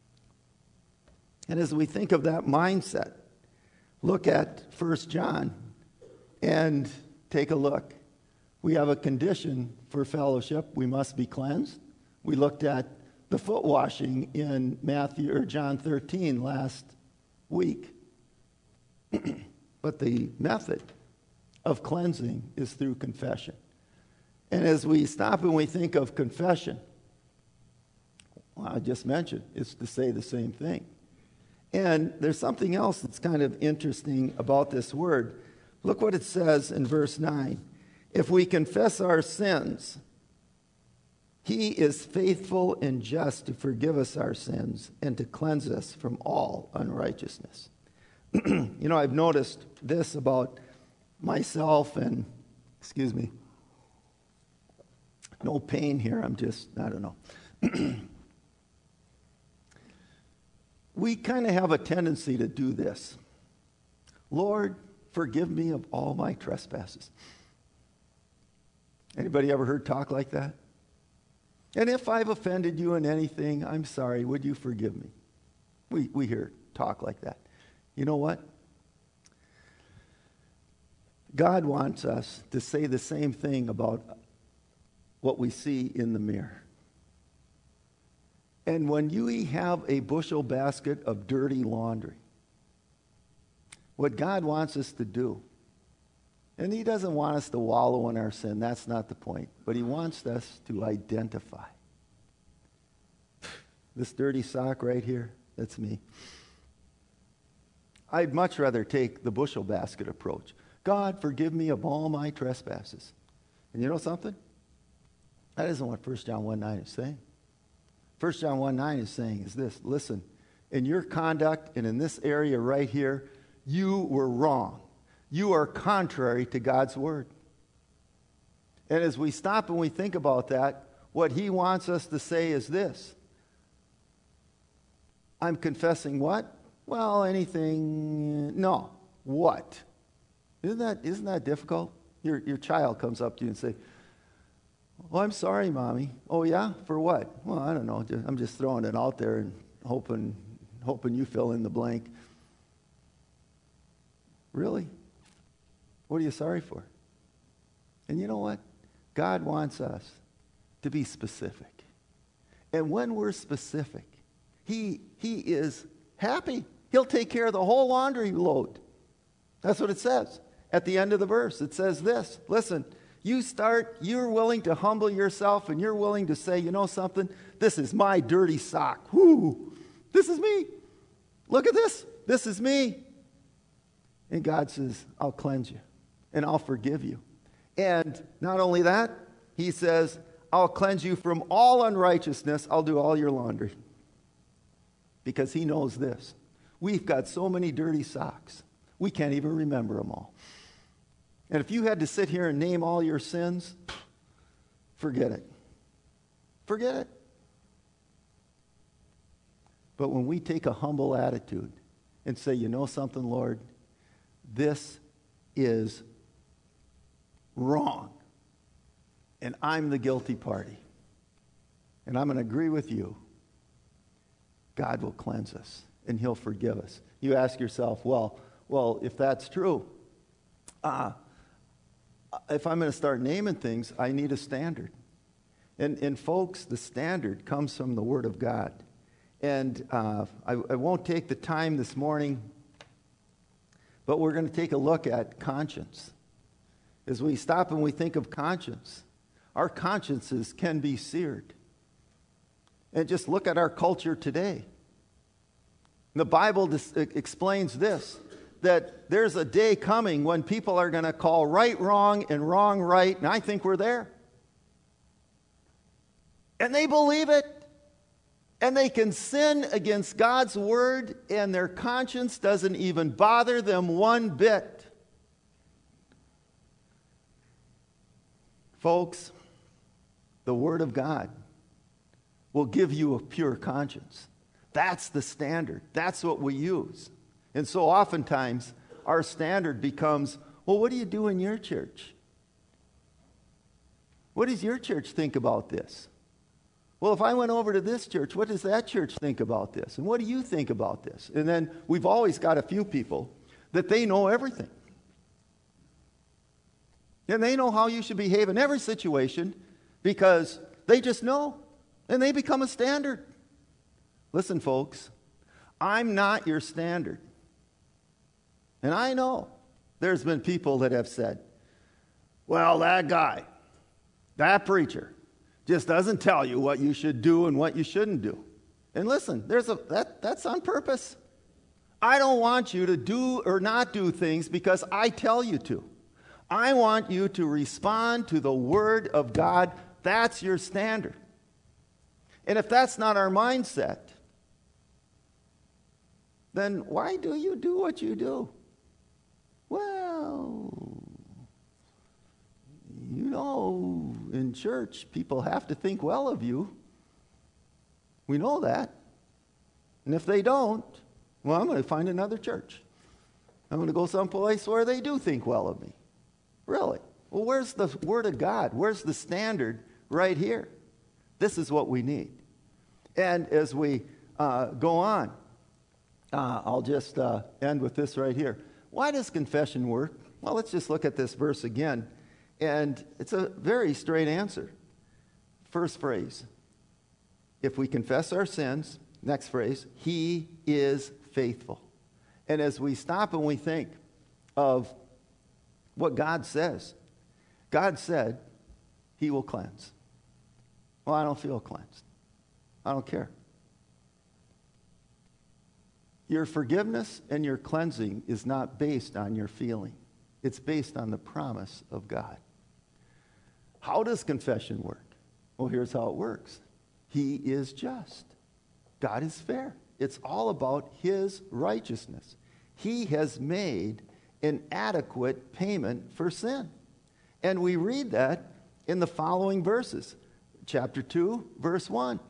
as we think of that mindset, look at 1 John and take a look. We have a condition for fellowship. We must be cleansed. We looked at the foot washing in John 13 last week. But the method of cleansing is through confession. And as we stop and we think of confession, well, I just mentioned, it's to say the same thing. And there's something else that's kind of interesting about this word. Look what it says in verse 9. If we confess our sins, he is faithful and just to forgive us our sins and to cleanse us from all unrighteousness. You know, I've noticed this about myself and, excuse me, no pain here, I don't know. We kind of have a tendency to do this. Lord, forgive me of all my trespasses. Anybody ever heard talk like that? And if I've offended you in anything, I'm sorry, would you forgive me? We hear talk like that. You know what? God wants us to say the same thing about what we see in the mirror. And when you have a bushel basket of dirty laundry, what God wants us to do, and he doesn't want us to wallow in our sin, that's not the point, but he wants us to identify. This dirty sock right here, that's me. I'd much rather take the bushel basket approach. God, forgive me of all my trespasses. And you know something? That isn't what 1 John 1:9 is saying. 1 John 1:9 is saying is this, listen, in your conduct and in this area right here, you were wrong. You are contrary to God's word. And as we stop and we think about that, what he wants us to say is this. I'm confessing what? Well, anything, no. What? Isn't that difficult? Your child comes up to you and say, "Oh, I'm sorry, Mommy." "Oh, yeah? For what?" "Well, I don't know. I'm just throwing it out there and hoping you fill in the blank." Really? What are you sorry for? And you know what? God wants us to be specific. And when we're specific, He is happy. He'll take care of the whole laundry load. That's what it says. At the end of the verse, it says this. Listen, you're willing to humble yourself, and you're willing to say, you know something? This is my dirty sock. Whoo! This is me. Look at this. This is me. And God says, I'll cleanse you, and I'll forgive you. And not only that, he says, I'll cleanse you from all unrighteousness. I'll do all your laundry. Because he knows this. We've got so many dirty socks, we can't even remember them all. And if you had to sit here and name all your sins, forget it. Forget it. But when we take a humble attitude and say, you know something, Lord, this is wrong, and I'm the guilty party, and I'm going to agree with you, God will cleanse us, and he'll forgive us. You ask yourself, well, if that's true, if I'm going to start naming things, I need a standard. And folks, the standard comes from the Word of God. And I won't take the time this morning, but we're going to take a look at conscience. As we stop and we think of conscience, our consciences can be seared. And just look at our culture today. The Bible explains this, that there's a day coming when people are going to call right wrong and wrong right, and I think we're there. And they believe it. And they can sin against God's word, and their conscience doesn't even bother them one bit. Folks, the Word of God will give you a pure conscience. That's the standard. That's what we use. And so oftentimes, our standard becomes, well, what do you do in your church? What does your church think about this? Well, if I went over to this church, what does that church think about this? And what do you think about this? And then we've always got a few people that they know everything. And they know how you should behave in every situation because they just know. And they become a standard. Listen, folks, I'm not your standard. And I know there's been people that have said, well, that guy, that preacher, just doesn't tell you what you should do and what you shouldn't do. And listen, that's on purpose. I don't want you to do or not do things because I tell you to. I want you to respond to the Word of God. That's your standard. And if that's not our mindset, then why do you do what you do? Well, you know, in church, people have to think well of you. We know that. And if they don't, well, I'm going to find another church. I'm going to go someplace where they do think well of me. Really? Well, where's the Word of God? Where's the standard right here? This is what we need. And as we go on, I'll just end with this right here. Why does confession work? Well, let's just look at this verse again. And it's a very straight answer. First phrase, if we confess our sins, next phrase, He is faithful. And as we stop and we think of what God says, God said He will cleanse. Well, I don't feel cleansed. I don't care. Your forgiveness and your cleansing is not based on your feeling. It's based on the promise of God. How does confession work? Well, here's how it works. He is just. God is fair. It's all about His righteousness. He has made an adequate payment for sin. And we read that in the following verses. Chapter 2, verse 1.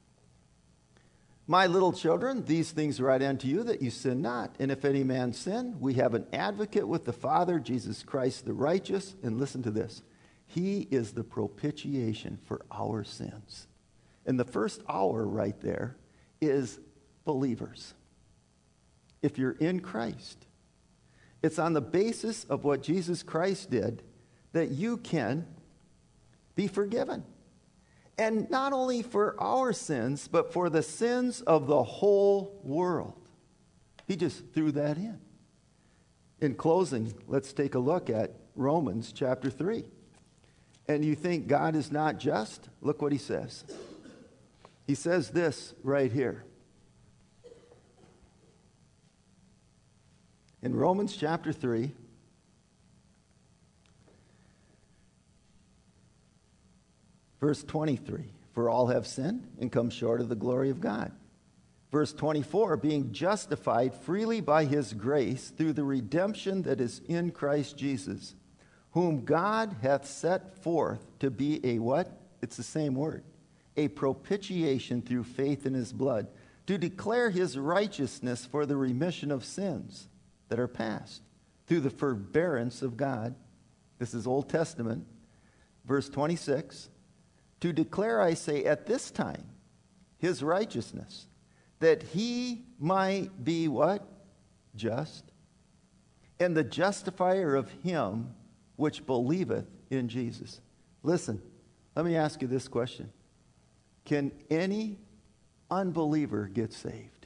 My little children, these things write unto you that you sin not. And if any man sin, we have an advocate with the Father, Jesus Christ the righteous. And listen to this. He is the propitiation for our sins. And the first hour right there is believers. If you're in Christ, it's on the basis of what Jesus Christ did that you can be forgiven. And not only for our sins, but for the sins of the whole world. He just threw that in. In closing, let's take a look at Romans chapter 3. And you think God is not just? Look what he says. He says this right here. In Romans chapter 3, verse 23, for all have sinned and come short of the glory of God. Verse 24, being justified freely by his grace through the redemption that is in Christ Jesus, whom God hath set forth to be a what? It's the same word. A propitiation through faith in his blood, to declare his righteousness for the remission of sins that are past, through the forbearance of God. This is Old Testament. Verse 26, to declare, I say, at this time, his righteousness, that he might be what? Just. And the justifier of him which believeth in Jesus. Listen, let me ask you this question. Can any unbeliever get saved?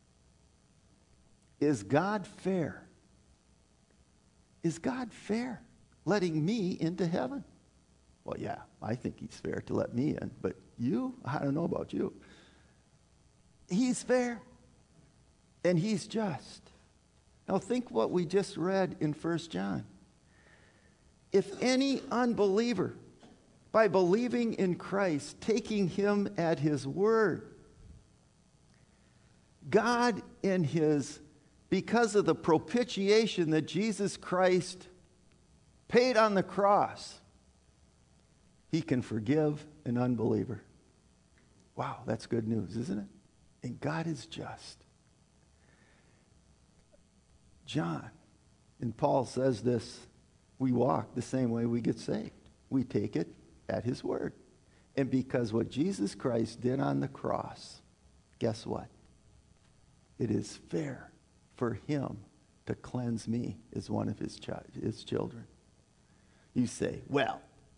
Is God fair? Is God fair letting me into heaven? Well, yeah, I think he's fair to let me in, but you? I don't know about you. He's fair, and he's just. Now think what we just read in 1 John. If any unbeliever, by believing in Christ, taking him at his word, God in his, because of the propitiation that Jesus Christ paid on the cross, he can forgive an unbeliever. Wow, that's good news, isn't it? And God is just. John, and Paul says this, we walk the same way we get saved. We take it at his word. And because what Jesus Christ did on the cross, guess what? It is fair for him to cleanse me as one of his children. You say, well,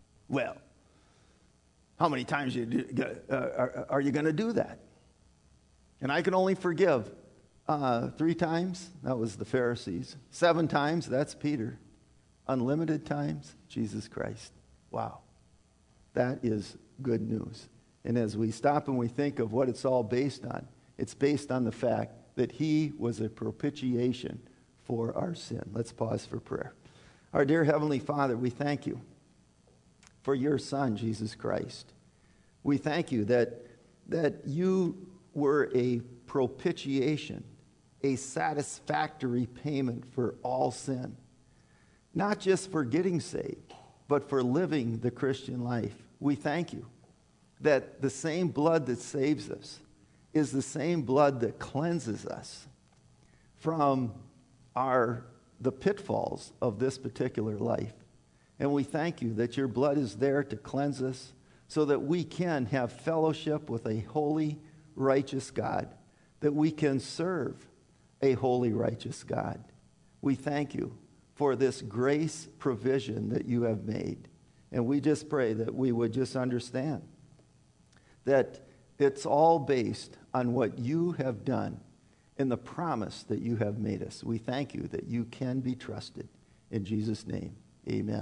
how many times are you going to do that? And I can only forgive 3 times. That was the Pharisees. 7 times, that's Peter. Unlimited times, Jesus Christ. Wow. That is good news. And as we stop and we think of what it's all based on, it's based on the fact that he was a propitiation for our sin. Let's pause for prayer. Our dear Heavenly Father, we thank you for your Son, Jesus Christ. We thank you that you were a propitiation, a satisfactory payment for all sin. Not just for getting saved, but for living the Christian life. We thank you that the same blood that saves us is the same blood that cleanses us from the pitfalls of this particular life. And we thank you that your blood is there to cleanse us so that we can have fellowship with a holy, righteous God, that we can serve a holy, righteous God. We thank you for this grace provision that you have made. And we just pray that we would just understand that it's all based on what you have done and the promise that you have made us. We thank you that you can be trusted. In Jesus' name, amen.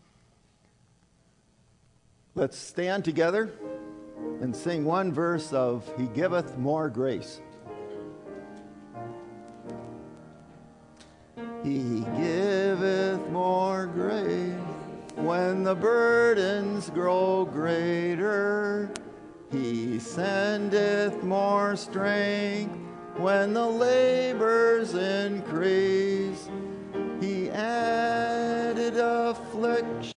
Let's stand together and sing one verse of He Giveth More Grace. He giveth more grace when the burdens grow greater. He sendeth more strength when the labors increase. He added affliction